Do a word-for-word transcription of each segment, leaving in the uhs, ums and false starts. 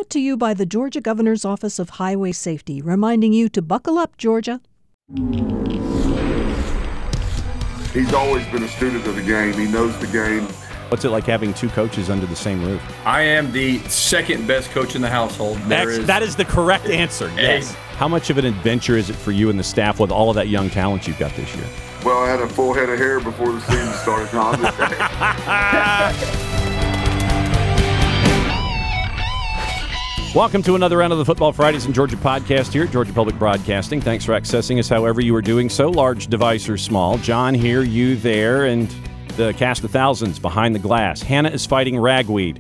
brought to you by the Georgia Governor's Office of Highway Safety, reminding you to buckle up, Georgia. He's always been a student of the game. He knows the game. What's it like having two coaches under the same roof? I am the second best coach in the household. There That's, is, that is the correct answer, yes. How much of an adventure is it for you and the staff with all of that young talent you've got this year? Well, I had a full head of hair before the season started. No, I'm just Welcome to another round of the Football Fridays in Georgia podcast here at Georgia Public Broadcasting. Thanks for accessing us however you are doing so, large device or small. John here, you there, and the cast of thousands behind the glass. Hannah is fighting ragweed.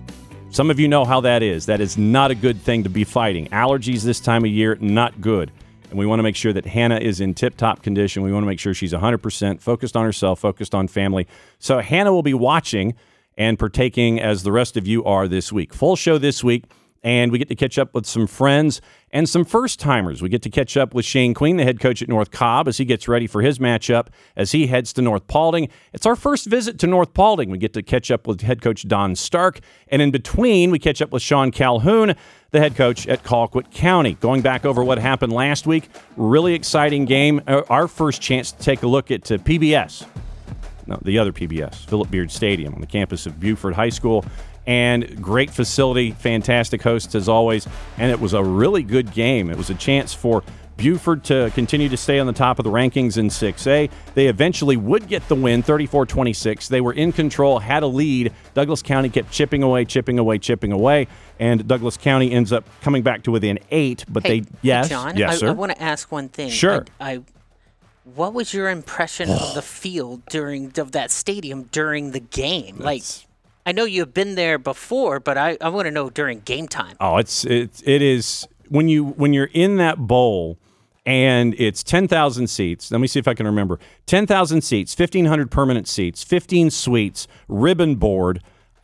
Some of you know how that is. That is not a good thing to be fighting. Allergies this time of year, not good. And we want to make sure that Hannah is in tip-top condition. We want to make sure she's one hundred percent focused on herself, focused on family. So Hannah will be watching and partaking as the rest of you are this week. Full show this week. And we get to catch up with some friends and some first-timers. We get to catch up with Shane Queen, the head coach at North Cobb, as he gets ready for his matchup as he heads to North Paulding. It's our first visit to North Paulding. We get to catch up with head coach Don Stark. And in between, we catch up with Sean Calhoun, the head coach at Colquitt County. Going back over what happened last week, really exciting game. Our first chance to take a look at uh, P B S. No, the other P B S, Philip Beard Stadium on the campus of Buford High School. And great facility, fantastic hosts as always, and it was a really good game. It was a chance for Buford to continue to stay on the top of the rankings in six A. They eventually would get the win, thirty-four twenty-six. They were in control, had a lead. Douglas County kept chipping away, chipping away, chipping away, and Douglas County ends up coming back to within eight. But hey, they, yes, hey John, yes, I, sir. I want to ask one thing. Sure. I, I what was your impression of the field during of that stadium during the game? That's, like. I know you've been there before, but I, I want to know during game time. Oh, it's it, it is when you when you're in that bowl and it's ten thousand seats. Let me see if I can remember. ten thousand seats, fifteen hundred permanent seats, fifteen suites, ribbon board,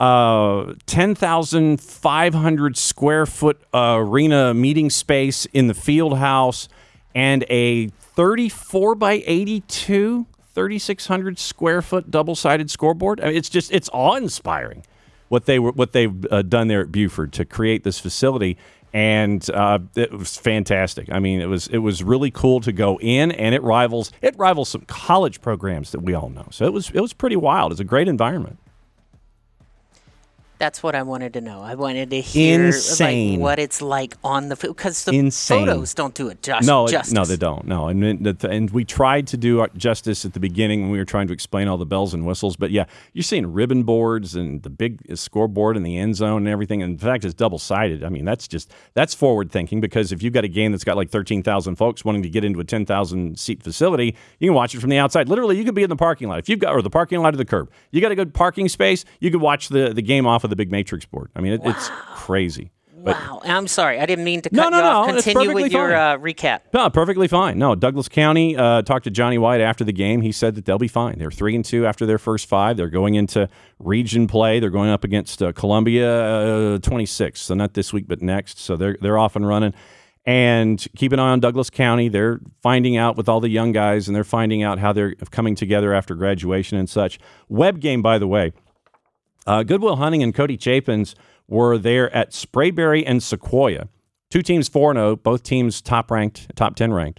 uh, ten thousand five hundred square foot uh, arena meeting space in the field house, and a thirty-four by eighty-two thirty-six hundred square foot double-sided scoreboard. I mean, it's just it's awe-inspiring what they were what they've uh, done there at Buford to create this facility, and uh, it was fantastic. I mean, it was it was really cool to go in, and it rivals it rivals some college programs that we all know. So it was it was pretty wild. It's a great environment. That's what I wanted to know. I wanted to hear Insane. like what it's like on the field, because the Insane. photos don't do it just, no, justice. No, they don't. No, and and we tried to do justice at the beginning when we were trying to explain all the bells and whistles. But yeah, you're seeing ribbon boards and the big scoreboard in the end zone and everything. And in fact, it's double sided. I mean, that's just that's forward thinking, because if you've got a game that's got like thirteen thousand folks wanting to get into a ten thousand seat facility, you can watch it from the outside. Literally, you could be in the parking lot if you've got or the parking lot or the curb. You got a good parking space. You could watch the the game off of the big matrix board. I mean, it, wow. It's crazy. But, wow. I'm sorry. I didn't mean to cut no, no, you off. no, Continue with your uh, recap. No, perfectly fine. No, Douglas County uh, talked to Johnny White after the game. He said that they'll be fine. They're three and two after their first five. They're going into region play. They're going up against uh, Columbia uh, twenty-six. So not this week, but next. So they're they're off and running. And keep an eye on Douglas County. They're finding out with all the young guys, and they're finding out how they're coming together after graduation and such. Web game, by the way. Uh, Goodwill Hunting and Cody Chapins were there at Sprayberry and Sequoia. Two teams four and oh, both teams top-ranked, top ten ranked.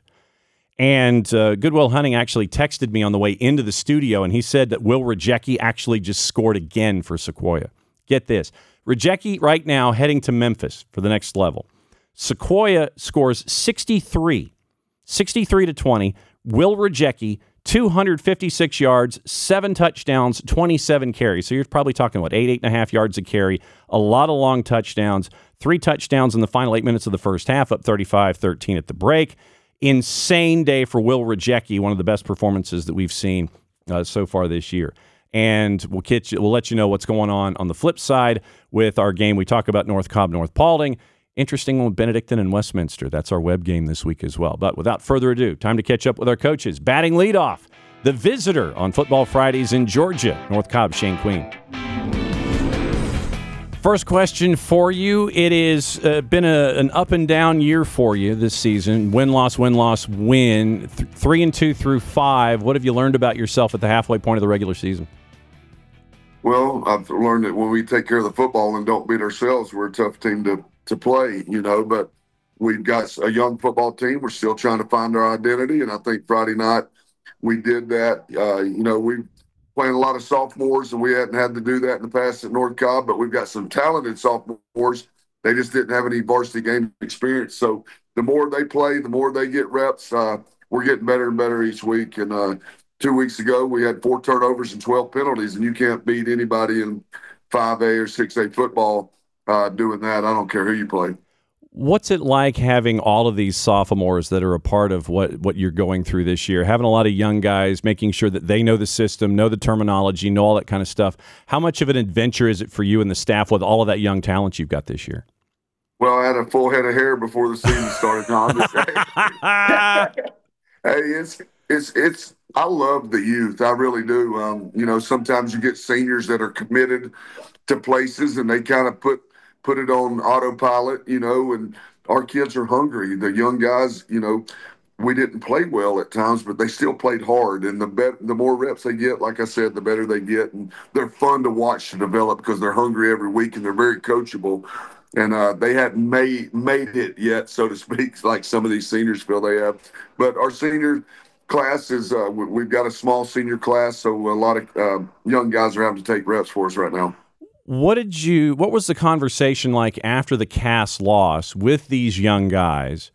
And uh, Goodwill Hunting actually texted me on the way into the studio, and he said that Will Rajecki actually just scored again for Sequoia. Get this. Rajecki right now heading to Memphis for the next level. Sequoia scores sixty-three, sixty-three to twenty. Will Rajecki, two hundred fifty-six yards, seven touchdowns, twenty-seven carries. So you're probably talking, what, eight, eight and a half yards a carry, a lot of long touchdowns, three touchdowns in the final eight minutes of the first half, up thirty-five thirteen at the break. Insane day for Will Rajecki, one of the best performances that we've seen uh, so far this year. And we'll, get you, we'll let you know what's going on on the flip side with our game. We talk about North Cobb, North Paulding. Interesting one with Benedictine and Westminster. That's our web game this week as well. But without further ado, time to catch up with our coaches. Batting leadoff, the visitor on Football Fridays in Georgia, North Cobb, Shane Queen. First question for you. It has uh, been a, an up and down year for you this season. Win, loss, win, loss, win. Th- three and two through five. What have you learned about yourself at the halfway point of the regular season? Well, I've learned that when we take care of the football and don't beat ourselves, we're a tough team to to play, you know, but we've got a young football team. We're still trying to find our identity. And I think Friday night we did that. Uh, you know, we playing a lot of sophomores, and we hadn't had to do that in the past at North Cobb, but we've got some talented sophomores. They just didn't have any varsity game experience. So the more they play, the more they get reps. Uh, we're getting better and better each week. And uh, two weeks ago, we had four turnovers and twelve penalties, and you can't beat anybody in five A or six A football uh, doing that. I don't care who you play. What's it like having all of these sophomores that are a part of what, what you're going through this year, having a lot of young guys, making sure that they know the system, know the terminology, know all that kind of stuff? How much of an adventure is it for you and the staff with all of that young talent you've got this year? Well, I had a full head of hair before the season started. No, I'm just hey, it's it's it's. I love the youth. I really do. Um, you know, sometimes you get seniors that are committed to places, and they kind of put put it on autopilot. You know, and our kids are hungry. The young guys, you know, we didn't play well at times, but they still played hard. And the bet, the more reps they get, like I said, the better they get, and they're fun to watch to develop because they're hungry every week and they're very coachable. And uh, they hadn't made made it yet, so to speak, like some of these seniors feel they have. But our senior class is uh, we- we've got a small senior class, so a lot of uh, young guys are having to take reps for us right now. What did you? What was the conversation like after the Cass loss with these young guys,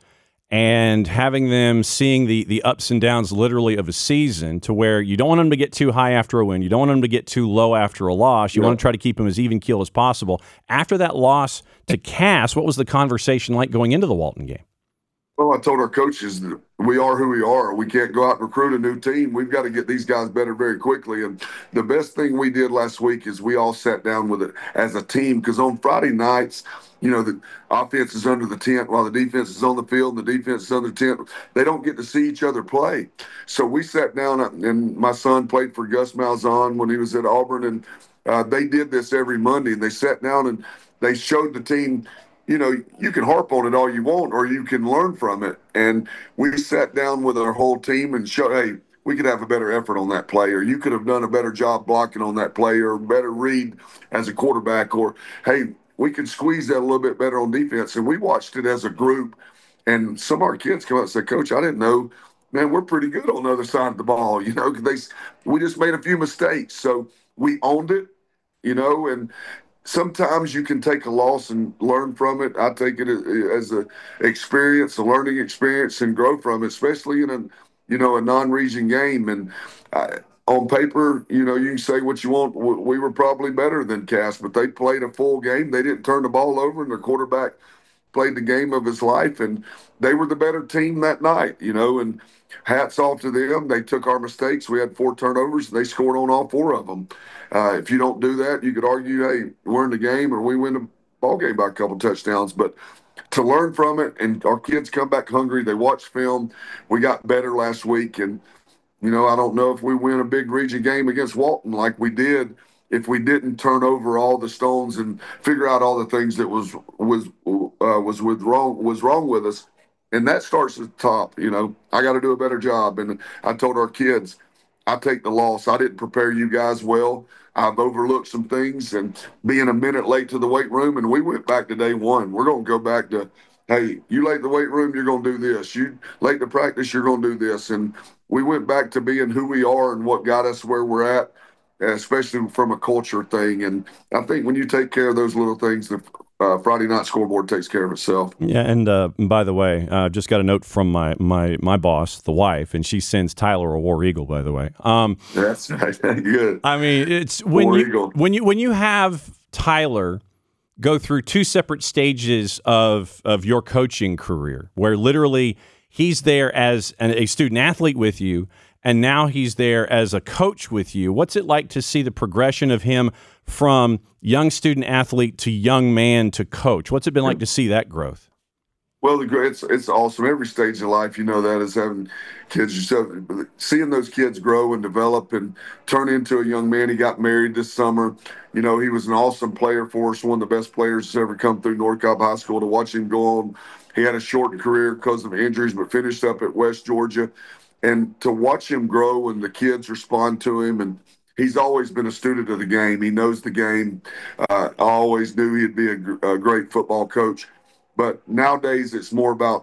and having them seeing the the ups and downs literally of a season, to where you don't want them to get too high after a win, you don't want them to get too low after a loss, you Yeah. want to try to keep them as even keel as possible. After that loss to Cass, what was the conversation like going into the Walton game? Well, I told our coaches that we are who we are. We can't go out and recruit a new team. We've got to get these guys better very quickly. And the best thing we did last week is we all sat down with it as a team, because on Friday nights, you know, the offense is under the tent while the defense is on the field, and the defense is under the tent. They don't get to see each other play. So we sat down, and my son played for Gus Malzahn when he was at Auburn, and uh, they did this every Monday. And they sat down and they showed the team, you know, you can harp on it all you want, or you can learn from it. And we sat down with our whole team and showed, hey, we could have a better effort on that play, or you could have done a better job blocking on that play, or better read as a quarterback, or, hey, we could squeeze that a little bit better on defense. And we watched it as a group, and some of our kids come up and say, Coach, I didn't know, man, we're pretty good on the other side of the ball. You know, they, we just made a few mistakes. So we owned it, you know, and sometimes you can take a loss and learn from it. I take it as a experience, a learning experience, and grow from it, especially in a, you know, a non-region game. And I, on paper, you know, you can say what you want. We were probably better than Cass, but they played a full game. They didn't turn the ball over, and their quarterback played the game of his life, and they were the better team that night, you know, and hats off to them. They took our mistakes. We had four turnovers. They scored on all four of them. Uh, if you don't do that, you could argue, hey, we're in the game, or we win the ball game by a couple touchdowns. But to learn from it, and our kids come back hungry. They watch film. We got better last week, and you know, I don't know if we win a big region game against Walton like we did if we didn't turn over all the stones and figure out all the things that was was uh, was with wrong was wrong with us. And that starts at the top. You know, I got to do a better job. And I told our kids, I take the loss. I didn't prepare you guys well. I've overlooked some things, and being a minute late to the weight room, and we went back to day one. We're going to go back to, hey, you late to the weight room, you're going to do this. You late to practice, you're going to do this. And we went back to being who we are and what got us where we're at, especially from a culture thing. And I think when you take care of those little things, the uh, Friday night scoreboard takes care of itself. Yeah, and uh, by the way, uh, just got a note from my, my my boss, the wife, and she sends Tyler a War Eagle. By the way, um, That's right. Good. I mean, it's when War you Eagle. when you when you have Tyler go through two separate stages of of your coaching career, where literally he's there as an, a student athlete with you, and now he's there as a coach with you. What's it like to see the progression of him from young student athlete to young man to coach? What's it been like to see that growth? Well, the great, it's it's awesome. Every stage of life, you know, that is having kids yourself, seeing those kids grow and develop and turn into a young man. He got married this summer. You know, he was an awesome player for us, one of the best players that's ever come through North Cobb High School. To watch him go on, he had a shortened career because of injuries, but finished up at West Georgia. And to watch him grow and the kids respond to him, and he's always been a student of the game. He knows the game. Uh, I always knew he'd be a, a great football coach. But nowadays it's more about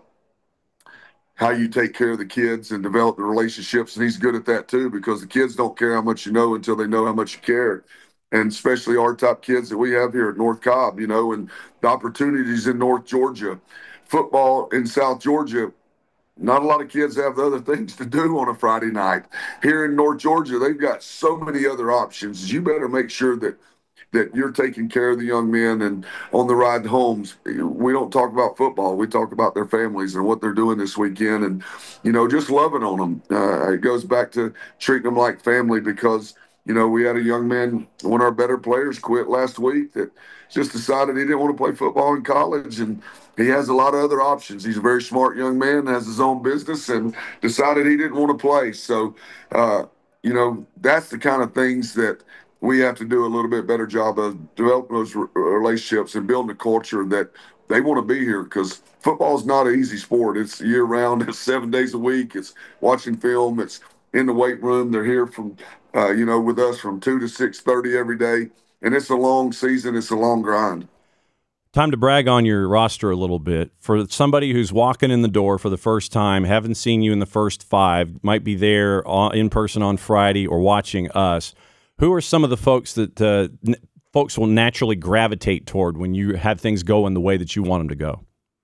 how you take care of the kids and develop the relationships. And he's good at that too, because the kids don't care how much you know until they know how much you care. And especially our top kids that we have here at North Cobb, you know, and the opportunities in North Georgia. Football in South Georgia, not a lot of kids have the other things to do on a Friday night. Here in North Georgia, they've got so many other options. You better make sure that that you're taking care of the young men, and on the ride homes, we don't talk about football. We talk about their families and what they're doing this weekend, and, you know, just loving on them. Uh, it goes back to treating them like family, because, you know, we had a young man, one of our better players, quit last week that just decided he didn't want to play football in college, and he has a lot of other options. He's a very smart young man, has his own business, and decided he didn't want to play. So, uh, you know, that's the kind of things that we have to do a little bit better job of developing those relationships and building a culture that they want to be here, because football is not an easy sport. It's year round. It's seven days a week. It's watching film. It's in the weight room. They're here from, uh, you know, with us from two to six thirty every day. And it's a long season. It's a long grind. Time to brag on your roster a little bit. For somebody who's walking in the door for the first time, haven't seen you in the first five, might be there in person on Friday or watching us, who are some of the folks that uh, n- folks will naturally gravitate toward when you have things going the way that you want them to go?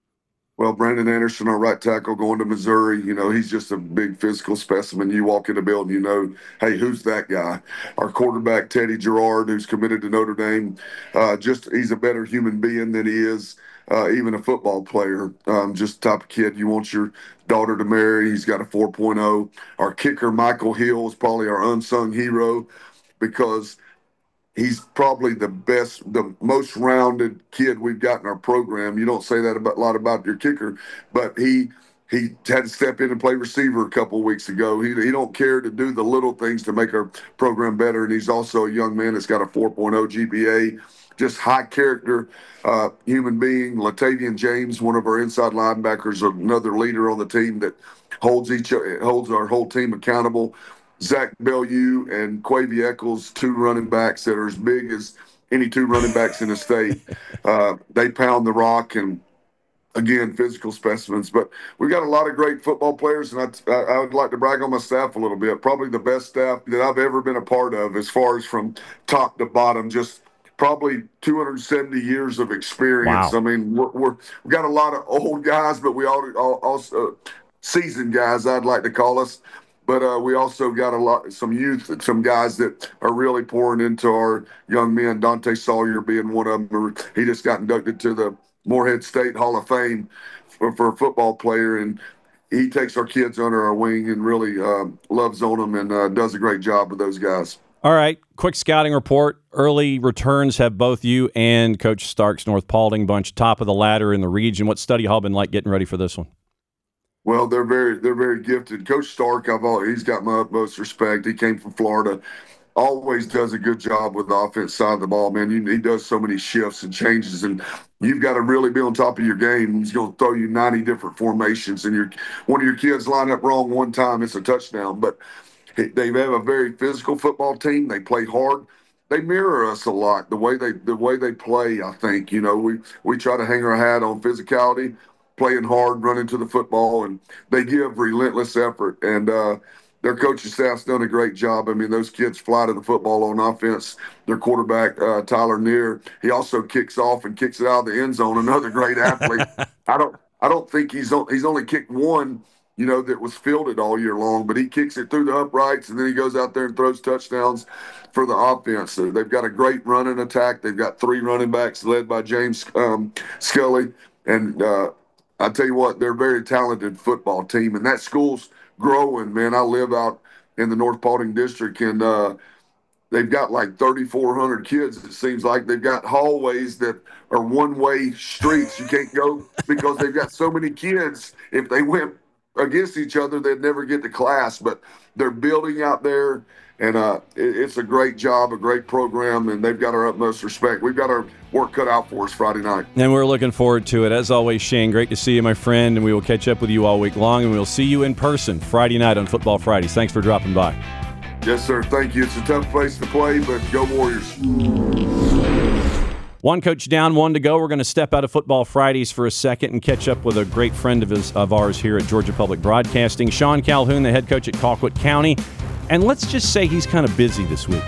Well, Brandon Anderson, our right tackle, going to Missouri, you know, he's just a big physical specimen. You walk in the building, you know, hey, who's that guy? Our quarterback, Teddy Gerard, who's committed to Notre Dame, uh, just he's a better human being than he is uh, even a football player. Um, just the type of kid you want your daughter to marry. He's got a four point oh. Our kicker, Michael Hill, is probably our unsung hero, because he's probably the best, the most rounded kid we've got in our program. You don't say that about, a lot about your kicker, but he he had to step in and play receiver a couple of weeks ago. He he don't care to do the little things to make our program better, and he's also a young man that's got a four point oh G P A, just high character uh, human being. Latavian James, one of our inside linebackers, another leader on the team that holds each holds our whole team accountable. Zach Bellew and Quavy Eccles, two running backs that are as big as any two running backs in the state. Uh, they pound the rock, and, again, physical specimens. But we've got a lot of great football players, and I, I would like to brag on my staff a little bit. Probably the best staff that I've ever been a part of, as far as from top to bottom, just probably two hundred seventy years of experience. Wow. I mean, we're, we're, we've got a lot of old guys, but we all, all also uh, seasoned guys, I'd like to call us. But uh, we also got a lot, some youth, some guys that are really pouring into our young men. Dante Sawyer being one of them. He just got inducted to the Morehead State Hall of Fame for, for a football player, and he takes our kids under our wing and really uh, loves on them, and uh, does a great job with those guys. All right, quick scouting report. Early returns have both you and Coach Stark's North Paulding bunch top of the ladder in the region. What's Study Hall been like getting ready for this one? Well, they're very they're very gifted. Coach Stark, I've always, he's got my utmost respect. He came from Florida, always does a good job with the offense side of the ball, man. You, he does so many shifts and changes, and you've got to really be on top of your game. He's going to throw you ninety different formations, and your one of your kids line up wrong one time, it's a touchdown. But they have a very physical football team. They play hard. They mirror us a lot, the way they the way they play. I think, you know, we we try to hang our hat on physicality, playing hard, running to the football, and they give relentless effort. And uh, their coaching staff's done a great job. I mean, those kids fly to the football on offense. Their quarterback, uh, Tyler Neer, he also kicks off and kicks it out of the end zone. Another great athlete. I don't, I don't think he's on, he's only kicked one, you know, that was fielded all year long, but he kicks it through the uprights, and then he goes out there and throws touchdowns for the offense. So they've got a great running attack. They've got three running backs led by James um, Scully, and uh, I tell you what, they're a very talented football team, and that school's growing, man. I live out in the North Paulding district, and uh, they've got like thirty-four hundred kids. It seems like they've got hallways that are one-way streets. You can't go because they've got so many kids. If they went against each other, they'd never get to class. But they're building out there, and uh, it, it's a great job, a great program, and they've got our utmost respect. We've got our work cut out for us Friday night. And we're looking forward to it. As always, Shane, great to see you, my friend, and we will catch up with you all week long, and we'll see you in person Friday night on Football Fridays. Thanks for dropping by. Yes, sir. Thank you. It's a tough place to play, but go Warriors. One coach down, one to go. We're going to step out of Football Fridays for a second and catch up with a great friend of, his, of ours here at Georgia Public Broadcasting, Sean Calhoun, the head coach at Colquitt County. And let's just say he's kind of busy this week.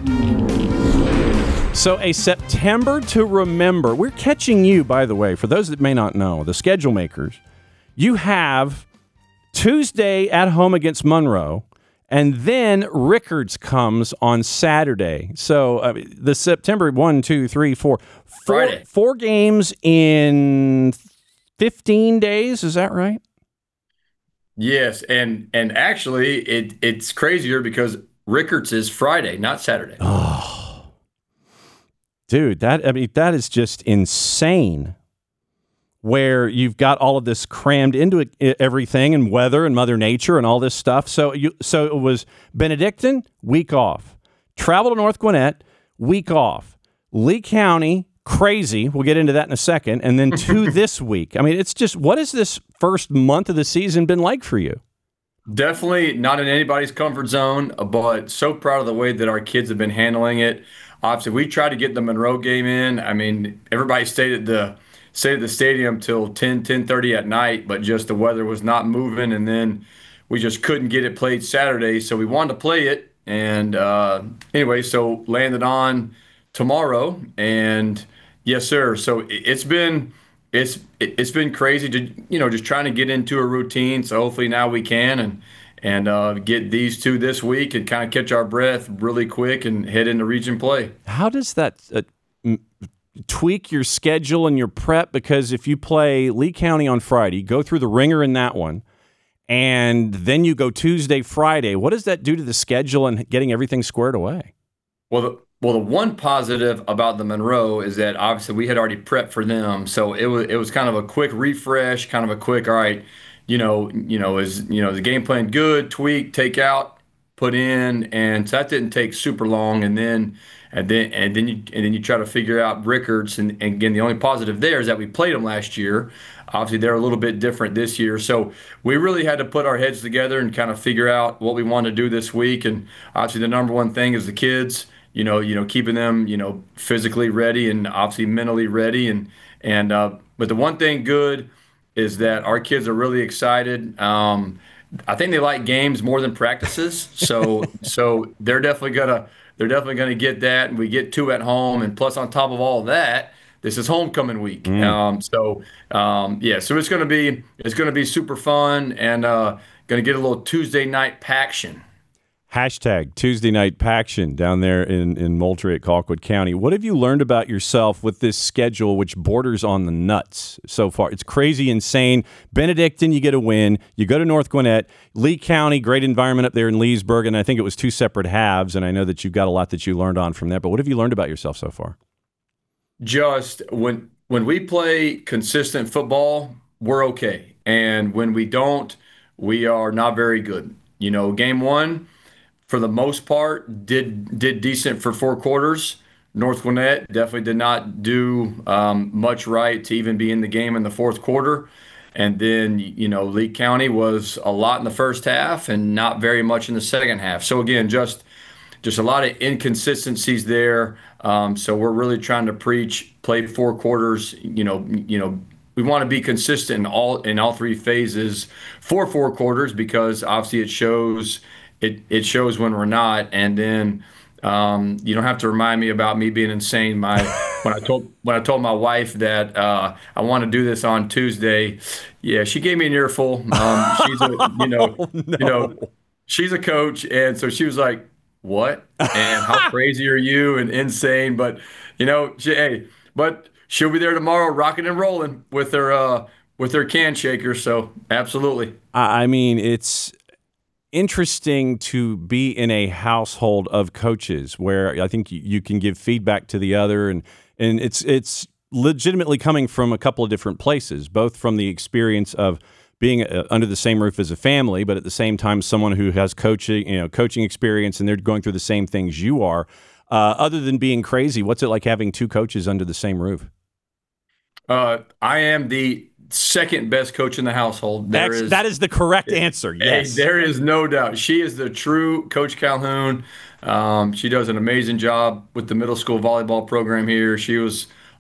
So a September to remember. We're catching you, by the way, for those that may not know, the schedule makers. You have Tuesday at home against Monroe. And then Rickards comes on Saturday. So uh, the September one, two, three, four, four, Friday. four games in fifteen days. Is that right? Yes, and and actually, it it's crazier because Rickards is Friday, not Saturday. Oh, dude, that I mean that is just insane. Where you've got all of this crammed into it, everything, and weather and Mother Nature and all this stuff. So you, so it was Benedictine, week off. Travel to North Gwinnett, week off. Lee County, crazy. We'll get into that in a second. And then two this week. I mean, it's just, what has this first month of the season been like for you? Definitely not in anybody's comfort zone, but so proud of the way that our kids have been handling it. Obviously, we tried to get the Monroe game in. I mean, everybody stayed at the stayed at the stadium till ten, ten thirty at night, but just the weather was not moving, and then we just couldn't get it played Saturday, so we wanted to play it. And uh, anyway, so landed on tomorrow, and yes, sir. So it- it's been it's it's been crazy to you know just trying to get into a routine. So hopefully now we can and and uh, get these two this week and kind of catch our breath really quick and head into region play. How does that uh, m- tweak your schedule and your prep? Because if you play Lee County on Friday, go through the ringer in that one, and then you go Tuesday, Friday, what does that do to the schedule and getting everything squared away? Well, the, well, the one positive about the Monroe is that obviously we had already prepped for them, so it was it was kind of a quick refresh, kind of a quick, all right, you know, you know, is you know the game plan good, tweak, take out, put in, and so that didn't take super long, and then and then and then you and then you try to figure out Rickards, and, and again the only positive there is that we played them last year. Obviously, they're a little bit different this year, so we really had to put our heads together and kind of figure out what we want to do this week. And obviously, the number one thing is the kids. You know, you know, keeping them, you know, physically ready and obviously mentally ready. And and uh, but the one thing good is that our kids are really excited. Um, I think they like games more than practices, so so they're definitely gonna they're definitely gonna get that. And we get two at home, and plus on top of all of that, this is homecoming week. Mm. Um, so um, yeah, so it's gonna be it's gonna be super fun and uh, gonna get a little Tuesday night paction. Hashtag Tuesday Night Paction down there in, in Moultrie at Colquitt County. What have you learned about yourself with this schedule, which borders on the nuts so far? It's crazy, insane. Benedictine, you get a win. You go to North Gwinnett. Lee County, great environment up there in Leesburg, and I think it was two separate halves, and I know that you've got a lot that you learned on from there. But what have you learned about yourself so far? Just when when we play consistent football, we're okay. And when we don't, we are not very good. You know, game one, for the most part, did did decent for four quarters. North Gwinnett definitely did not do um, much right to even be in the game in the fourth quarter. And then, you know, Lee County was a lot in the first half and not very much in the second half. So, again, just just a lot of inconsistencies there. Um, so we're really trying to preach, play four quarters, you know, you know, we want to be consistent in all in all three phases for four quarters because obviously it shows – It it shows when we're not, and then um, you don't have to remind me about me being insane. My when I told when I told my wife that uh, I want to do this on Tuesday, yeah, she gave me an earful. Um, she's a you know oh, no. you know she's a coach, and so she was like, "What? And how crazy are you?" And insane, but you know, she, hey, but she'll be there tomorrow, rocking and rolling with her uh, with her can shaker. So absolutely. I mean, it's interesting to be in a household of coaches where I think you can give feedback to the other, and and it's it's legitimately coming from a couple of different places, both from the experience of being uh, under the same roof as a family, but at the same time someone who has coaching you know coaching experience and they're going through the same things you are. Uh, other than being crazy, what's it like having two coaches under the same roof? Uh, I am the second best coach in the household. There That's, is, that is the correct answer. Yes. Hey, there is no doubt. She is the true Coach Calhoun. Um, she does an amazing job with the middle school volleyball program here. She was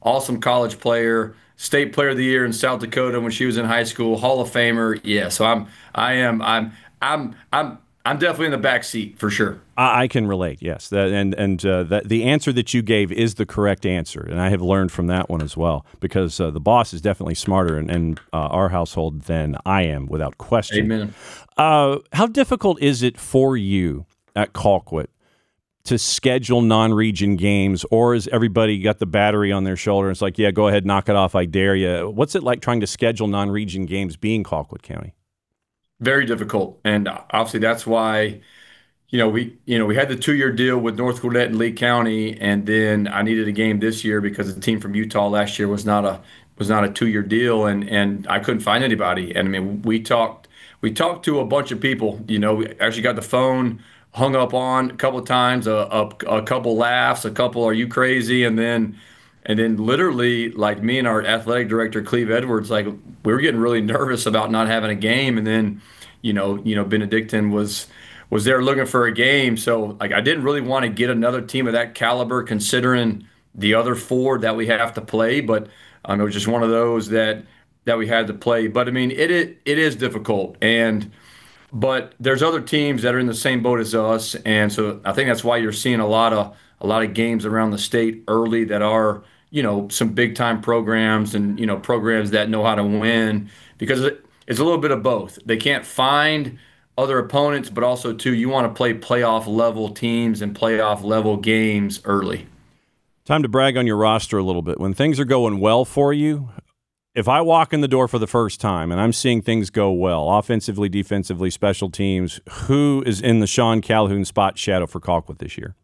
awesome college player, state player of the year in South Dakota when she was in high school, Hall of Famer. Yeah, so I'm I am I'm I'm I'm I'm definitely in the back seat for sure. I, I can relate. Yes, that, and and uh, that the answer that you gave is the correct answer, and I have learned from that one as well because uh, the boss is definitely smarter in, in uh, our household than I am, without question. Amen. Uh, how difficult is it for you at Colquitt to schedule non-region games, or has everybody got the battery on their shoulder and it's like, yeah, go ahead, knock it off, I dare you? What's it like trying to schedule non-region games being Colquitt County? Very difficult, and obviously that's why, you know, we you know we had the two-year deal with North Gwinnett and Lee County, and then I needed a game this year because the team from Utah last year was not a was not a two-year deal, and and I couldn't find anybody. And I mean, we talked we talked to a bunch of people. You know, we actually got the phone hung up on a couple of times, a, a, a couple laughs, a couple, are you crazy? And then and then literally, like me and our athletic director, Cleve Edwards, like we were getting really nervous about not having a game. And then, you know, you know, Benedictine was was there looking for a game. So like I didn't really want to get another team of that caliber considering the other four that we have to play. But um, it was just one of those that that we had to play. But I mean, it it, it is difficult. And but there's other teams that are in the same boat as us. And so I think that's why you're seeing a lot of a lot of games around the state early that are, you know, some big time programs and, you know, programs that know how to win, because it, it's a little bit of both. They can't find other opponents, but also too, you want to play playoff level teams and playoff level games early. Time to brag on your roster a little bit. When things are going well for you, if I walk in the door for the first time and I'm seeing things go well, offensively, defensively, special teams, who is in the Sean Calhoun spot shadow for Colquitt this year?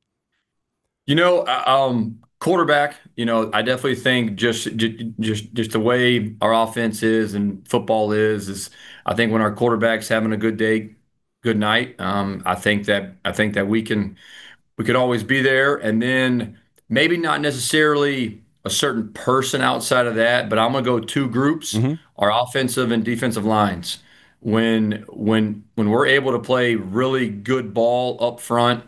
You know, um, quarterback, you know, I definitely think just, just just the way our offense is and football is, is I think when our quarterback's having a good day, good night, um, I think that I think that we can we could always be there. And then maybe not necessarily a certain person outside of that, but I'm gonna go two groups, mm-hmm. our offensive and defensive lines. When when when we're able to play really good ball up front,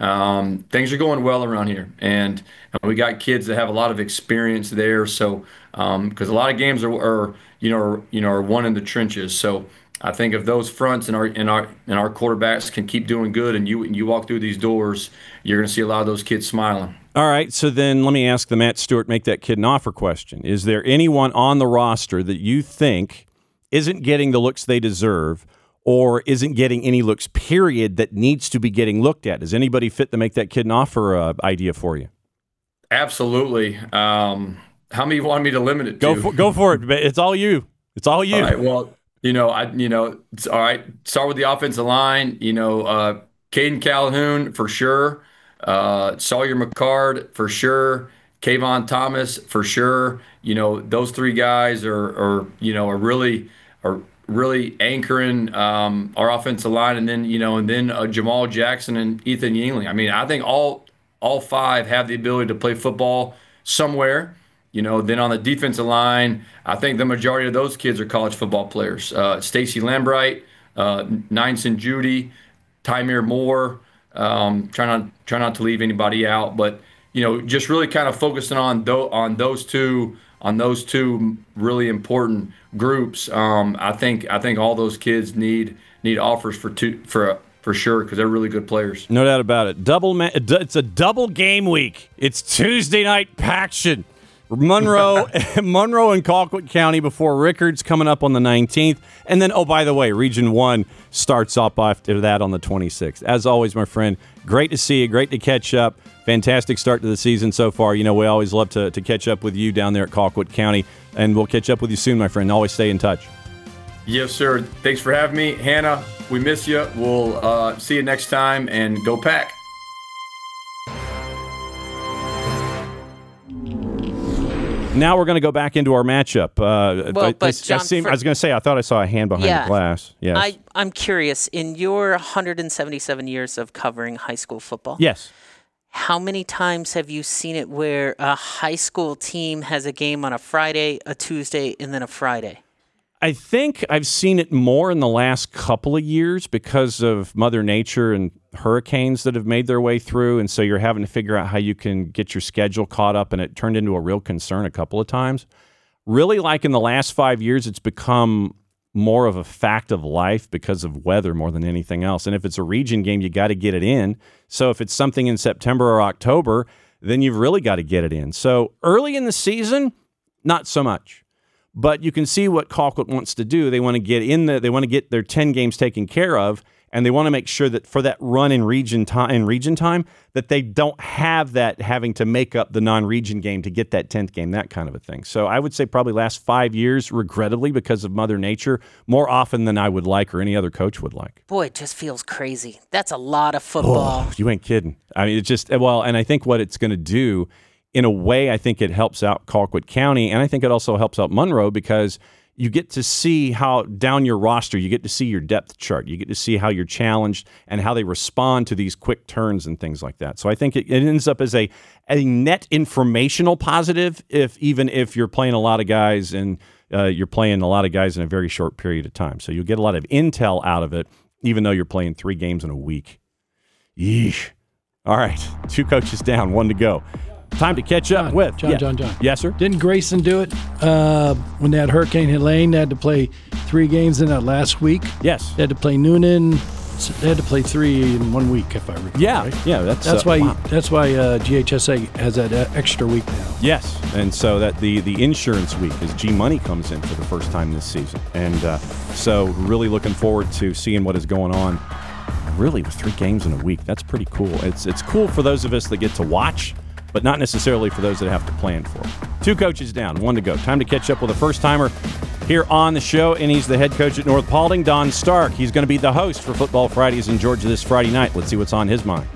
Um, things are going well around here, and, and we got kids that have a lot of experience there. So, because um, a lot of games are, are you know, are, you know, are won in the trenches. So, I think if those fronts and our and our and our quarterbacks can keep doing good, and you and you walk through these doors, you're going to see a lot of those kids smiling. All right. So then, let me ask the Matt Stewart make that kid an offer question. Is there anyone on the roster that you think isn't getting the looks they deserve, or isn't getting any looks, period, that needs to be getting looked at? Does anybody fit to make that kid an offer uh, idea for you? Absolutely. Um, how many want me to limit it to? Go for, go for it. It's all you. It's all you. All right. Well, you know, I, you know, it's all right. Start with the offensive line. You know, uh, Caden Calhoun for sure. Uh, Sawyer McCard for sure. Kayvon Thomas for sure. You know, those three guys are, are you know, are really are. really anchoring um, our offensive line, and then you know, and then uh, Jamal Jackson and Ethan Yingling. I mean, I think all all five have the ability to play football somewhere. You know, then on the defensive line, I think the majority of those kids are college football players. Uh, Stacy Lambright, uh, Nineson Judy, Tymere Moore. Um, try not try not to leave anybody out, but you know, just really kind of focusing on th- on those two. on those two really important groups. Um, I think I think all those kids need need offers for two for for sure, because they're really good players. No doubt about it. Double ma- it's a double game week. It's Tuesday night Paction. Monroe Monroe and Colquitt County before Rickards coming up on the nineteenth. And then, oh, by the way, Region one starts up after that on the twenty-sixth. As always, my friend, great to see you. Great to catch up. Fantastic start to the season so far. You know, we always love to, to catch up with you down there at Colquitt County. And we'll catch up with you soon, my friend. Always stay in touch. Yes, sir. Thanks for having me. Hannah, we miss you. We'll uh, see you next time, and go Pack. Now we're going to go back into our matchup. Uh, well, I, but I, John, I, seem, for, I was going to say, I thought I saw a hand behind yeah, the glass. Yes. I, I'm curious, in your one hundred seventy-seven years of covering high school football, yes, how many times have you seen it where a high school team has a game on a Friday, a Tuesday, and then a Friday? I think I've seen it more in the last couple of years because of Mother Nature and hurricanes that have made their way through. And so you're having to figure out how you can get your schedule caught up, and it turned into a real concern a couple of times. Really, like in the last five years, it's become more of a fact of life because of weather more than anything else. And if it's a region game, you got to get it in. So if it's something in September or October, then you've really got to get it in. So early in the season, not so much. But you can see what Colquitt wants to do. They want to get in the, they want to get their ten games taken care of, and they want to make sure that for that run in region time, in region time, that they don't have that having to make up the non-region game to get that tenth game, that kind of a thing. So I would say probably last five years, regrettably, because of Mother Nature, more often than I would like or any other coach would like. Boy, it just feels crazy. That's a lot of football. Oh, you ain't kidding. I mean, it just, well, and I think what it's going to do, in a way, I think it helps out Colquitt County, and I think it also helps out Monroe because you get to see how down your roster, you get to see your depth chart. You get to see how you're challenged and how they respond to these quick turns and things like that. So I think it, it ends up as a, a net informational positive, if even if you're playing a lot of guys and uh, you're playing a lot of guys in a very short period of time. So you'll get a lot of intel out of it, even though you're playing three games in a week. Yeesh. All right, two coaches down, one to go. Time to catch up John, with John, yeah. John, John. Yes, sir. Didn't Grayson do it uh, when they had Hurricane Helene? They had to play three games in that last week. Yes. They had to play Noonan. They had to play three in one week, if I recall. Yeah, right? yeah. That's that's uh, why. Wow. That's why uh, G H S A has that uh, extra week now. Yes, and so that the the insurance week is G Money comes in for the first time this season, and uh, so really looking forward to seeing what is going on. Really, with three games in a week, that's pretty cool. It's it's cool for those of us that get to watch, but not necessarily for those that have to plan for it. Two coaches down, one to go. Time to catch up with a first-timer here on the show, and he's the head coach at North Paulding, Don Stark. He's going to be the host for Football Fridays in Georgia this Friday night. Let's see what's on his mind.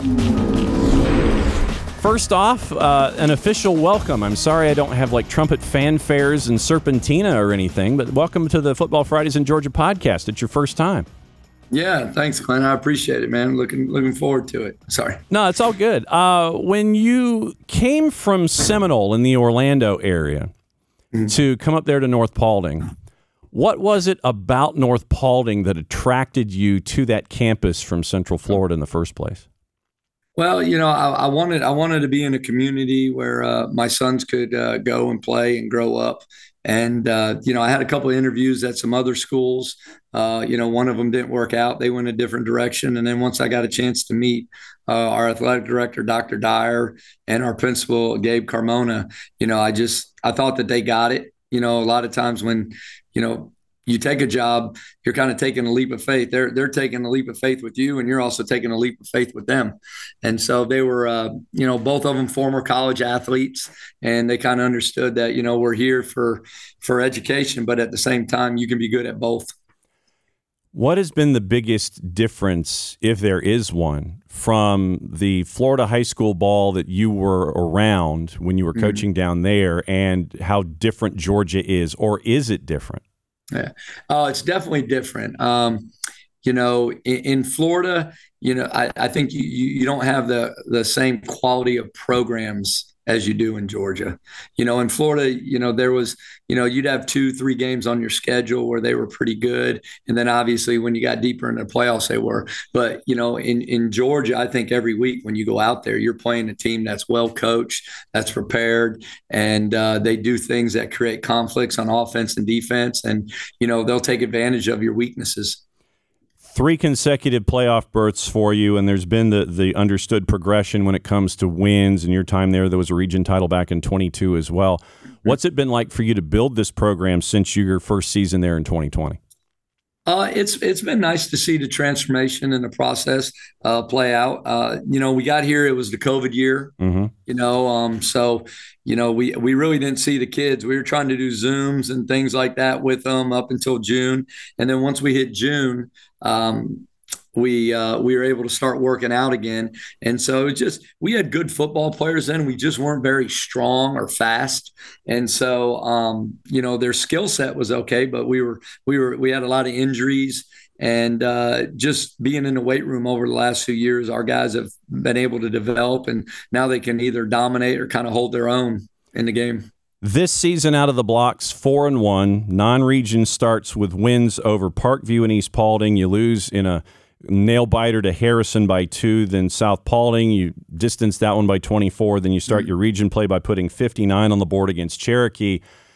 First off, uh, an official welcome. I'm sorry I don't have like trumpet fanfares and serpentina or anything, but welcome to the Football Fridays in Georgia podcast. It's your first time. Yeah, thanks, Glenn. I appreciate it, man. Looking looking forward to it. Sorry. No, it's all good. Uh, when you came from Seminole in the Orlando area mm-hmm. to come up there to North Paulding, what was it about North Paulding that attracted you to that campus from Central Florida in the first place? Well, you know, I, I wanted I wanted to be in a community where uh, my sons could uh, go and play and grow up. And, uh, you know, I had a couple of interviews at some other schools. Uh, you know, one of them didn't work out. They went a different direction. And then once I got a chance to meet uh, our athletic director, Doctor Dyer, and our principal, Gabe Carmona, you know, I just I thought that they got it. You know, a lot of times when, you know, you take a job, you're kind of taking a leap of faith. They're they're taking a leap of faith with you, and you're also taking a leap of faith with them. And so they were, uh, you know, both of them former college athletes, and they kind of understood that, you know, we're here for for education, but at the same time, you can be good at both. What has been the biggest difference, if there is one, from the Florida high school ball that you were around when you were coaching mm-hmm. down there, and how different Georgia is, or is it different? Yeah, uh, it's definitely different. Um, you know, in, in Florida, you know, I, I think you, you don't have the the same quality of programs as you do in Georgia. You know, in Florida, you know, there was, you know, you'd have two, three games on your schedule where they were pretty good. And then obviously when you got deeper into the playoffs, they were. But, you know, in, in Georgia, I think every week when you go out there, you're playing a team that's well coached, that's prepared, and uh, they do things that create conflicts on offense and defense. And, you know, they'll take advantage of your weaknesses. Three consecutive playoff berths for you, and there's been the, the understood progression when it comes to wins. In your time there, there was a region title back in twenty-two as well. What's it been like for you to build this program since your first season there in twenty twenty? Uh, it's it's been nice to see the transformation and the process uh, play out. Uh, you know, we got here, it was the COVID year, mm-hmm. you know, um, so, you know, we, we really didn't see the kids. We were trying to do Zooms and things like that with them up until June. And then once we hit June, um, we uh, we were able to start working out again. And so it just, we had good football players then. We just weren't very strong or fast. And so, um, you know, their skill set was okay, but we were, we were, we had a lot of injuries. And uh, just being in the weight room over the last few years, our guys have been able to develop, and now they can either dominate or kind of hold their own in the game. This season out of the blocks, four and one. Non-region starts with wins over Parkview and East Paulding. You lose in a nail biter to Harrison by two. Then South Paulding, you distance that one by twenty-four. Then you start mm-hmm. your region play by putting fifty-nine on the board against Cherokee.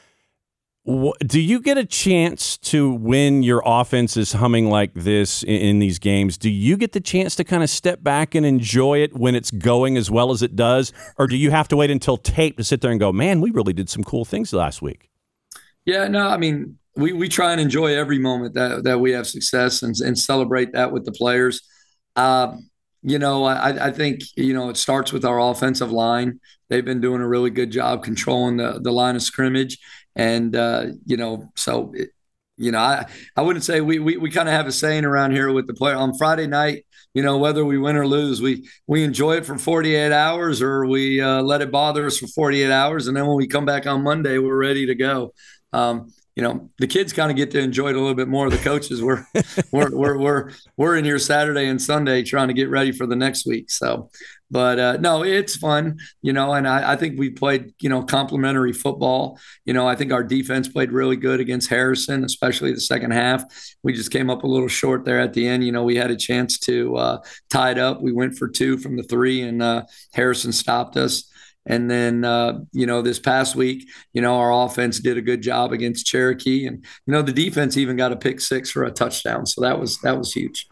Do you get a chance to, when your offense is humming like this in, in these games, do you get the chance to kind of step back and enjoy it when it's going as well as it does? Or do you have to wait until tape to sit there and go, man, we really did some cool things last week? Yeah, no, I mean, we, we try and enjoy every moment that, that we have success and, and celebrate that with the players. Uh, you know, I, I think, you know, it starts with our offensive line. They've been doing a really good job controlling the, the line of scrimmage. And, uh, you know, so, it, you know, I, I wouldn't say we we, we kind of have a saying around here with the player on Friday night, you know, whether we win or lose, we we enjoy it for forty-eight hours or we uh, let it bother us for forty-eight hours. And then when we come back on Monday, we're ready to go. Um, you know, the kids kind of get to enjoy it a little bit more. The coaches, we're, we're, we're, we're, we're in here Saturday and Sunday trying to get ready for the next week. So, but uh, no, it's fun, you know, and I, I think we played, you know, complimentary football. You know, I think our defense played really good against Harrison, especially the second half. We just came up a little short there at the end. You know, we had a chance to uh, tie it up. We went for two from the three and uh, Harrison stopped us. And then, uh, you know, this past week, you know, our offense did a good job against Cherokee. And, you know, the defense even got a pick six for a touchdown. So that was that was huge.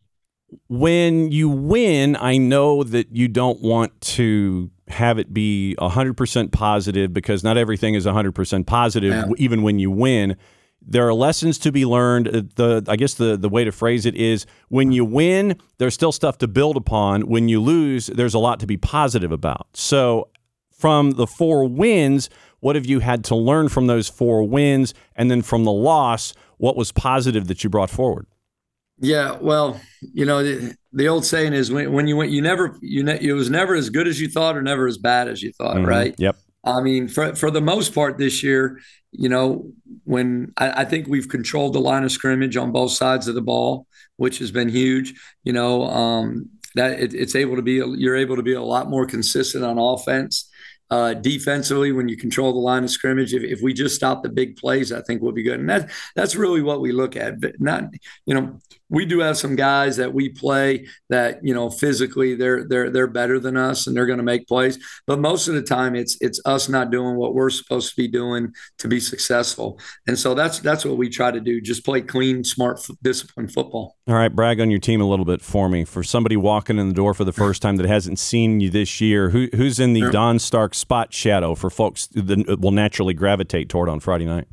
When you win, I know that you don't want to have it be one hundred percent positive because not everything is one hundred percent positive, yeah. even when you win. There are lessons to be learned. The I guess the, the way to phrase it is when you win, there's still stuff to build upon. When you lose, there's a lot to be positive about. So from the four wins, what have you had to learn from those four wins? And then from the loss, what was positive that you brought forward? Yeah, well, you know, the, the old saying is when, when you went, you never, you ne- it was never as good as you thought or never as bad as you thought, mm-hmm. right? Yep. I mean, for for the most part this year, you know, when I, I think we've controlled the line of scrimmage on both sides of the ball, which has been huge. You know, um, that it, it's able to be, you're able to be a lot more consistent on offense. Uh, defensively, when you control the line of scrimmage, if, if we just stop the big plays, I think we'll be good. And that that's really what we look at. But not, you know, we do have some guys that we play that, you know, physically they're they're they're better than us and they're going to make plays. But most of the time, it's it's us not doing what we're supposed to be doing to be successful. And so that's that's what we try to do. Just play clean, smart, disciplined football. All right, brag on your team a little bit for me. For somebody walking in the door for the first time that hasn't seen you this year, who who's in the sure. Don Stark spot shadow for folks that will naturally gravitate toward on Friday night?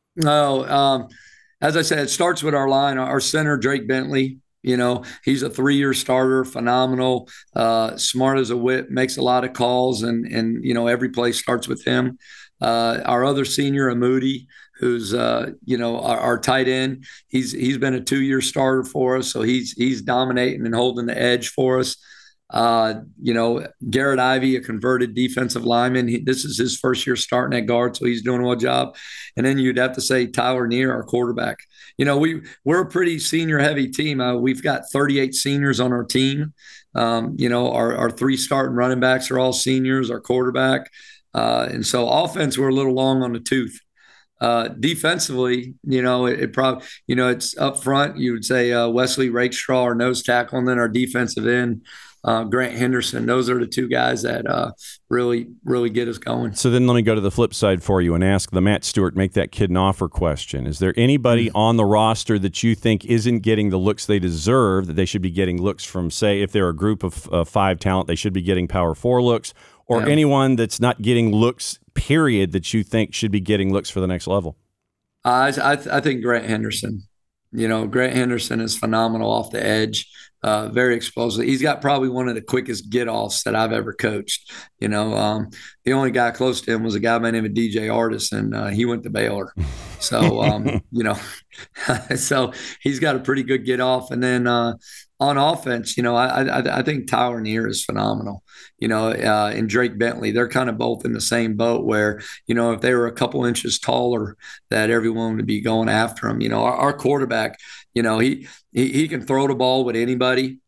No, um, as I said, it starts with our line. Our center, Drake Bentley, you know, he's a three-year starter, phenomenal, uh, smart as a whip, makes a lot of calls, and, and you know, every play starts with him. Uh, our other senior, Amudi, who's, uh, you know, our, our tight end, he's he's been a two-year starter for us, so he's he's dominating and holding the edge for us. Uh, you know, Garrett Ivy, a converted defensive lineman. He, this is his first year starting at guard, so he's doing a well job. And then you'd have to say Tyler Neer, our quarterback. You know, we, we're a pretty senior-heavy team. Uh, we've got thirty-eight seniors on our team. Um, you know, our, our three starting running backs are all seniors, our quarterback. Uh, and so offense, we're a little long on the tooth. Uh, defensively, you know, it, it probably, you know, it's up front. You would say uh, Wesley Rakestraw, our nose tackle, and then our defensive end, Uh, Grant Henderson. Those are the two guys that uh, really, really get us going. So then let me go to the flip side for you and ask the Matt Stewart make that kid an offer question. Is there anybody mm-hmm. on the roster that you think isn't getting the looks they deserve, that they should be getting looks from, say, if they're a group of uh, five talent, they should be getting power four looks, or yeah. anyone that's not getting looks, period, that you think should be getting looks for the next level? Uh, I, I, th- I think Grant Henderson. You know, Grant Henderson is phenomenal off the edge. Uh, very explosive. He's got probably one of the quickest get-offs that I've ever coached. You know, um, the only guy close to him was a guy by the name of D J Artis, and uh, he went to Baylor. So, um, you know, so he's got a pretty good get-off. And then uh, on offense, you know, I, I, I think Tyler Neer is phenomenal. You know, uh, and Drake Bentley, they're kind of both in the same boat where, you know, if they were a couple inches taller, that everyone would be going after him. You know, our, our quarterback, you know, he, he he can throw the ball with anybody.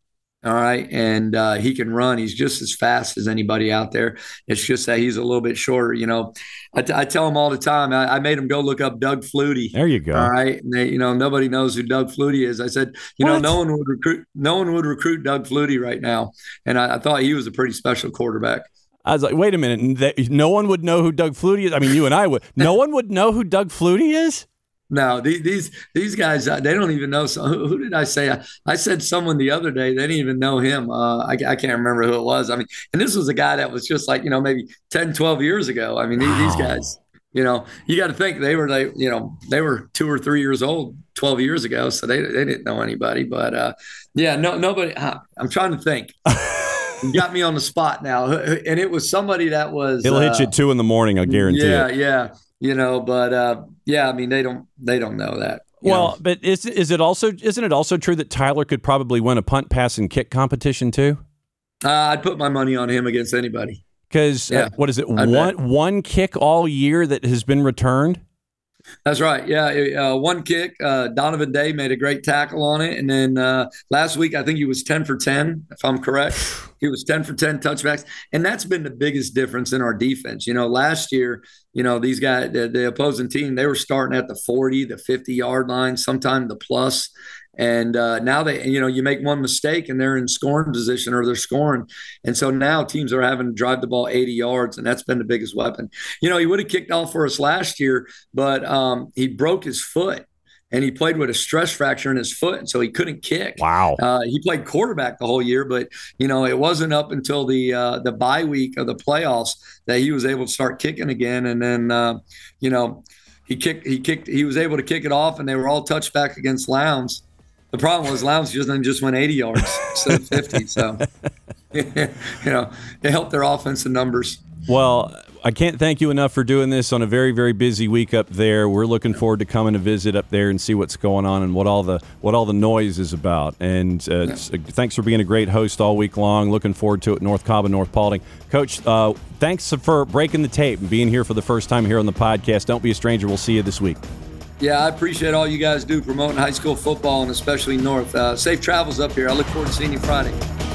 All right. And uh, he can run. He's just as fast as anybody out there. It's just that he's a little bit shorter. You know, I, t- I tell him all the time, I, I made him go look up Doug Flutie. There you go. All right. And they, you know, nobody knows who Doug Flutie is. I said, you What? know, no one would recruit, no one would recruit Doug Flutie right now. And I, I thought he was a pretty special quarterback. I was like, wait a minute. Th- no one would know who Doug Flutie is? I mean, you and I would. No one would know who Doug Flutie is? No, these these these guys, uh, they don't even know. So, who, who did I say? I, I said someone the other day. They didn't even know him. Uh, I, I can't remember who it was. I mean, and this was a guy that was just like, you know, maybe ten, twelve years ago. I mean, these, these guys, you know, you got to think they were, like, you know, they were two or three years old twelve years ago. So they, they didn't know anybody. But uh, yeah, no, nobody. Uh, I'm trying to think. You got me on the spot now. And it was somebody that was. It'll uh, hit you at two in the morning, I guarantee yeah, it. Yeah, yeah. You know, but uh, yeah, I mean, they don't they don't know that. Well, know? but is is it also isn't it also true that Tyler could probably win a punt, pass, and kick competition too? Uh, I'd put my money on him against anybody. Because Yeah, uh, what is it? I'd One bet. one kick all year that has been returned. That's right. Yeah, uh, one kick. Uh, Donovan Day made a great tackle on it, and then uh, last week I think he was ten for ten, if I'm correct. He was ten for ten touchbacks, and that's been the biggest difference in our defense. You know, last year, you know, these guys, the, the opposing team, they were starting at the forty, the fifty yard line, sometime the plus. And uh, now they, you know, you make one mistake and they're in scoring position or they're scoring. And so now teams are having to drive the ball eighty yards, and that's been the biggest weapon. You know, he would have kicked off for us last year, but um, he broke his foot and he played with a stress fracture in his foot. And so he couldn't kick. Wow. Uh, he played quarterback the whole year, but, you know, it wasn't up until the uh, the bye week of the playoffs that he was able to start kicking again. And then, uh, you know, he kicked, he kicked, he was able to kick it off, and they were all touchback against Lowndes. The problem was Lowndes just then just went eighty yards instead of fifty. So, you know, it helped their offensive numbers. Well, I can't thank you enough for doing this on a very, very busy week up there. We're looking forward to coming to visit up there and see what's going on and what all the what all the noise is about. And uh, yeah. Thanks for being a great host all week long. Looking forward to it, North Cobb and North Paulding. Coach, uh, thanks for breaking the tape and being here for the first time here on the podcast. Don't be a stranger. We'll see you this week. Yeah, I appreciate all you guys do promoting high school football, and especially North. Uh, safe travels up here. I look forward to seeing you Friday.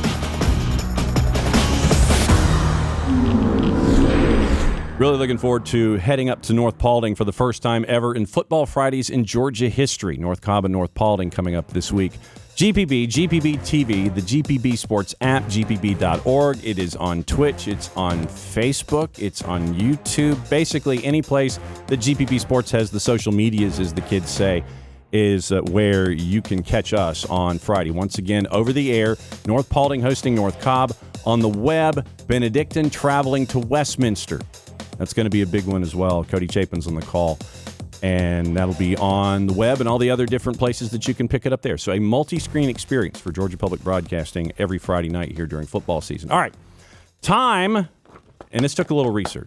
Really looking forward to heading up to North Paulding for the first time ever in Football Fridays in Georgia history. North Cobb and North Paulding coming up this week. G P B, G P B T V, the G P B Sports app, G P B dot org. It is on Twitch. It's on Facebook. It's on YouTube. Basically, any place that G P B Sports has the social medias, as the kids say, is uh, where you can catch us on Friday. Once again, over the air, North Paulding hosting North Cobb. On the web, Benedictine traveling to Westminster. That's going to be a big one as well. Cody Chapin's on the call. And that'll be on the web and all the other different places that you can pick it up there. So a multi-screen experience for Georgia Public Broadcasting every Friday night here during football season. All right, time, and this took a little research.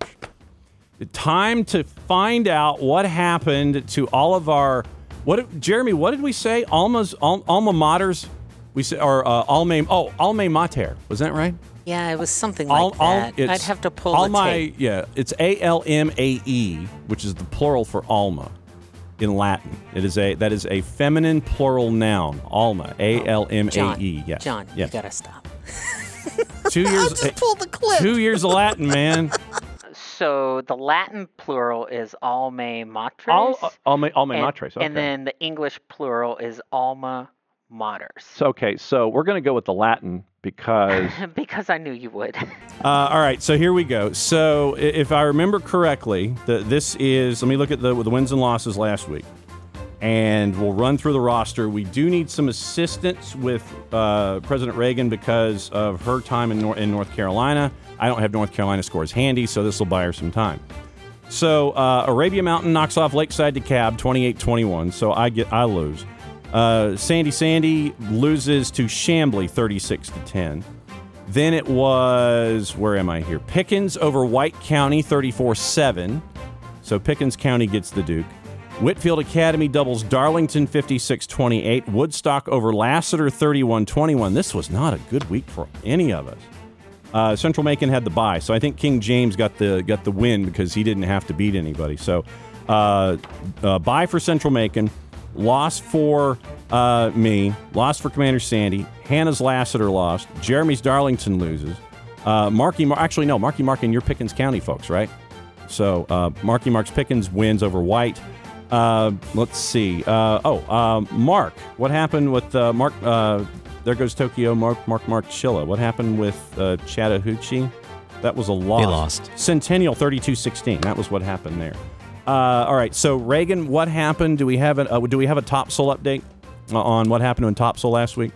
Time to find out what happened to all of our, what Jeremy, what did we say? Alma's, al, alma maters? We said, or uh, alma, oh, alma mater. Was that right? Yeah, it was something like Al, that. Al, I'd have to pull Alma, the tape. Yeah, it's A L M A E, which is the plural for alma in Latin. It is a that is a feminine plural noun. Alma, A L M A E. John, Yes. John, yes. you gotta stop. Two years. I just pulled the clip. Two years of Latin, man. So the Latin plural is alma matres. Al, alma alma and, matres. Okay. And then the English plural is alma maters. So, okay, so we're going to go with the Latin because... because I knew you would. uh, all right, so here we go. So if I remember correctly, the, this is... Let me look at the, the wins and losses last week. And we'll run through the roster. We do need some assistance with uh, President Reagan because of her time in, Nor- in North Carolina. I don't have North Carolina scores handy, so this will buy her some time. So uh, Arabia Mountain knocks off Lakeside DeKalb twenty-eight twenty-one, so I get I lose. Uh, Sandy Sandy loses to Chambly thirty-six to ten. Then it was, where am I here? Pickens over White County thirty-four seven. So Pickens County gets the Duke. Whitfield Academy doubles Darlington fifty-six twenty-eight. Woodstock over Lassiter thirty-one twenty-one. This was not a good week for any of us. Uh, Central Macon had the bye, so I think King James got the got the win because he didn't have to beat anybody. So uh, uh, bye for Central Macon. lost for uh, me, lost for Commander Sandy. Hannah's Lassiter lost. Jeremy's Darlington loses. Uh, Marky Mark, actually, no, Marky Mark and your Pickens County folks, right? So uh, Marky Mark's Pickens wins over White. Uh, let's see. Uh, oh, uh, Mark. What happened with uh, Mark? Uh, there goes Tokyo. Mark, Mark, Mark Chilla. What happened with uh, Chattahoochee? That was a loss. They lost. Centennial thirty-two sixteen. That was what happened there. Uh, all right. So Reagan, what happened? Do we have a uh, do we have a Topsail update on what happened in Topsail last week?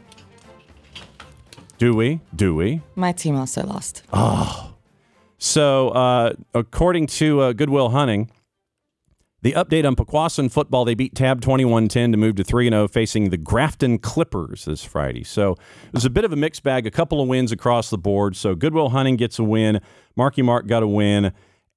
Do we? Do we? My team also lost. Oh. So, uh, according to uh, Goodwill Hunting, the update on Pequasin football, they beat Tab twenty-one ten to move to three and oh, facing the Grafton Clippers this Friday. So, it was a bit of a mixed bag, a couple of wins across the board. So, Goodwill Hunting gets a win. Marky Mark got a win.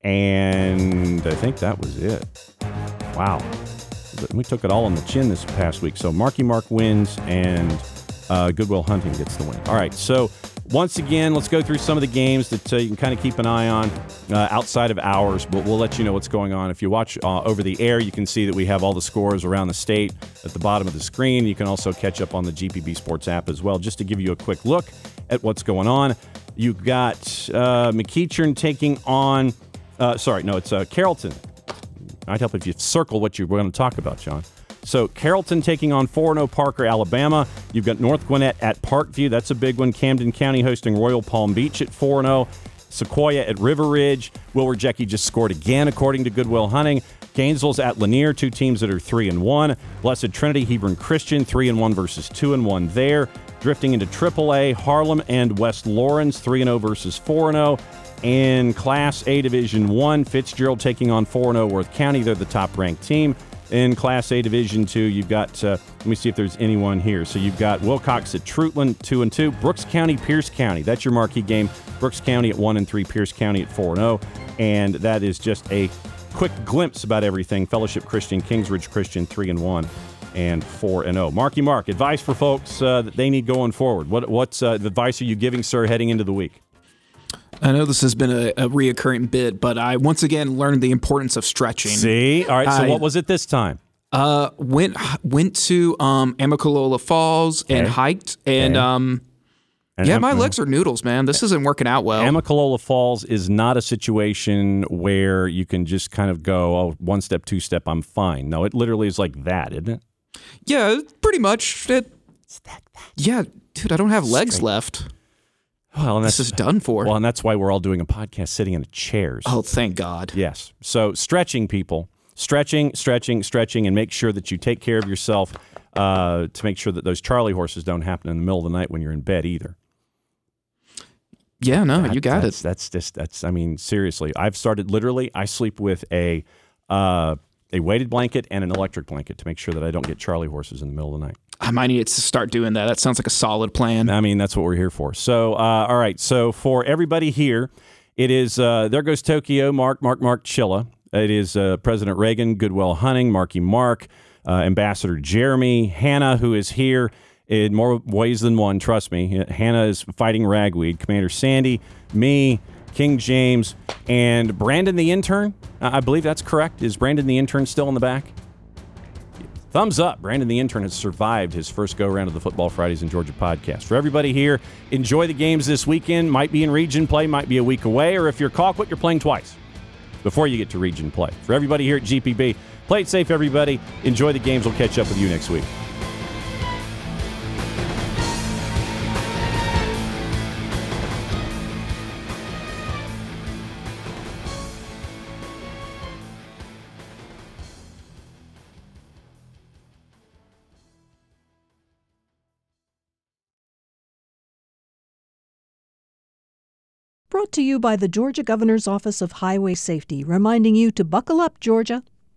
And I think that was it. Wow. We took it all on the chin this past week. So, Marky Mark wins and uh, Goodwill Hunting gets the win. All right. So, once again, let's go through some of the games that uh, you can kind of keep an eye on uh, outside of ours, but we'll let you know what's going on. If you watch uh, over the air, you can see that we have all the scores around the state at the bottom of the screen. You can also catch up on the G P B Sports app as well, just to give you a quick look at what's going on. You've got uh, McEachern taking on, uh, sorry, no, it's uh, Carrollton. I'd help if you circle what you're going to talk about, John. So Carrollton taking on four and oh Parker, Alabama. You've got North Gwinnett at Parkview. That's a big one. Camden County hosting Royal Palm Beach at four and oh. Sequoia at River Ridge. Wilbur Jecki just scored again, according to Goodwill Hunting. Gainesville's at Lanier, two teams that are three and one. Blessed Trinity, Hebron Christian, three and one versus two and one there. Drifting into triple A, Harlem and West Lawrence, three and oh versus four and oh. In Class A Division one, Fitzgerald taking on four and oh Worth County. They're the top-ranked team. In Class A Division two, you've got, uh, let me see if there's anyone here. So you've got Wilcox at Trutland, two and two. Brooks County, Pierce County. That's your marquee game. Brooks County at one and three, Pierce County at four and oh. And that is just a quick glimpse about everything. Fellowship Christian, Kingsridge Christian, three and one and four and oh. Marky Mark, advice for folks uh, that they need going forward. What What's uh, the advice are you giving, sir, heading into the week? I know this has been a, a reoccurring bit, but I once again learned the importance of stretching. See? All right, so I, what was it this time? Uh, went went to um, Amicalola Falls and Okay. hiked, and Okay. um, And yeah, Am- my legs are noodles, man. This isn't working out well. Amicalola Falls is not a situation where you can just kind of go, oh, one step, two step, I'm fine. No, it literally is like that, isn't it? Yeah, pretty much. It, yeah, dude, I don't have legs Straight. left. Well, and that's This is done for. Well, and that's why we're all doing a podcast sitting in chairs. Oh, thank God. Yes. So stretching, people. Stretching, stretching, stretching, and make sure that you take care of yourself uh, to make sure that those Charlie horses don't happen in the middle of the night when you're in bed either. Yeah, no, That- you got that's, it. That's just, that's, I mean, seriously. I've started, literally, I sleep with a uh, a weighted blanket and an electric blanket to make sure that I don't get Charlie horses in the middle of the night. I might need to start doing that. That sounds like a solid plan. I mean, that's what we're here for. So, uh, all right. So, for everybody here, it is uh, There Goes Tokyo, Mark, Mark, Mark Chilla. It is uh, President Reagan, Goodwill Hunting, Marky Mark, uh, Ambassador Jeremy, Hannah, who is here in more ways than one. Trust me. Hannah is fighting ragweed. Commander Sandy, me, King James, and Brandon the intern. Uh, I believe that's correct. Is Brandon the intern still in the back? Thumbs up. Brandon the intern has survived his first go-around of the Football Fridays in Georgia podcast. For everybody here, enjoy the games this weekend. Might be in region play, might be a week away, or if you're Colquitt, you're playing twice before you get to region play. For everybody here at G P B, play it safe, everybody. Enjoy the games. We'll catch up with you next week. Brought to you by the Georgia Governor's Office of Highway Safety, reminding you to buckle up, Georgia.